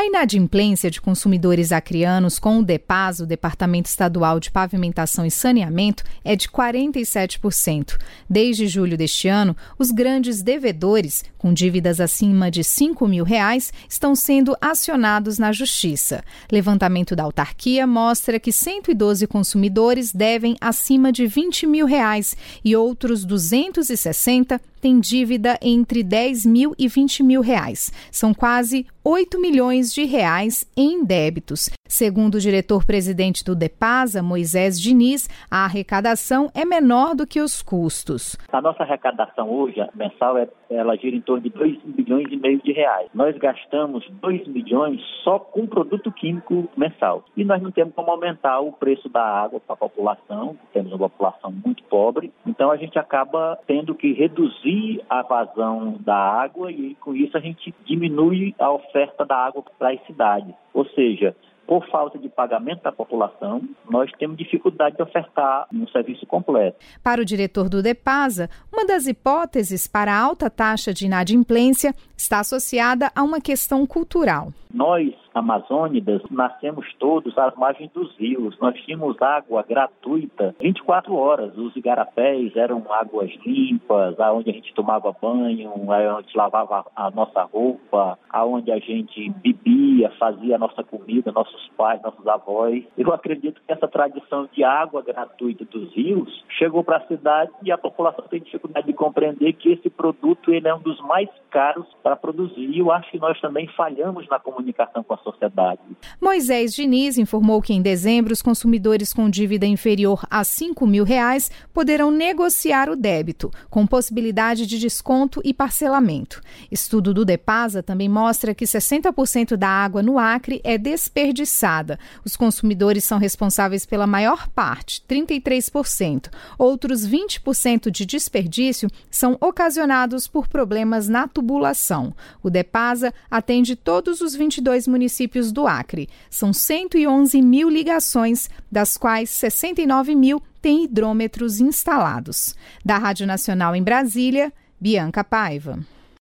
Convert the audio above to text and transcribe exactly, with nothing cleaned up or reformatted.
A inadimplência de consumidores acreanos com o DEPASA, o Departamento Estadual de Pavimentação e Saneamento, é de quarenta e sete por cento. Desde julho deste ano, os grandes devedores, com dívidas acima de cinco mil reais, estão sendo acionados na Justiça. Levantamento da autarquia mostra que cento e doze consumidores devem acima de vinte mil reais e outros duzentos e sessenta têm dívida entre dez mil e vinte mil reais. São quase oito milhões de reais em débitos. Segundo o diretor-presidente do DEPASA, Moisés Diniz, a arrecadação é menor do que os custos. A nossa arrecadação hoje, mensal, é, ela gira em torno de dois milhões e meio de reais. Nós gastamos dois milhões só com produto químico mensal. E nós não temos como aumentar o preço da água para a população, temos uma população muito pobre, então a gente acaba tendo que reduzir a vazão da água e com isso a gente diminui a oferta da água para as cidades. Ou seja, por falta de pagamento da população, nós temos dificuldade de ofertar um serviço completo. Para o diretor do DEPASA, uma das hipóteses para a alta taxa de inadimplência está associada a uma questão cultural. Nós, amazônidas, nascemos todos às margens dos rios. Nós tínhamos água gratuita vinte e quatro horas. Os igarapés eram águas limpas, aonde a gente tomava banho, onde a gente lavava a nossa roupa, aonde a gente bebia, fazia a nossa comida, nossos pais, nossos avós. Eu acredito que essa tradição de água gratuita dos rios chegou para a cidade e a população tem dificuldade de compreender que esse produto ele é um dos mais caros para produzir. E eu acho que nós também falhamos na comunicação com a sociedade. Moisés Diniz informou que em dezembro os consumidores com dívida inferior a cinco mil reais poderão negociar o débito, com possibilidade de desconto e parcelamento. Estudo do DEPASA também mostra que sessenta por cento da água no Acre é desperdiçada. Os consumidores são responsáveis pela maior parte, trinta e três por cento. Outros vinte por cento de desperdício são ocasionados por problemas na tubulação. O DEPASA atende todos os vinte e dois municípios do Acre. São cento e onze mil ligações, das quais sessenta e nove mil têm hidrômetros instalados. Da Rádio Nacional em Brasília, Bianca Paiva.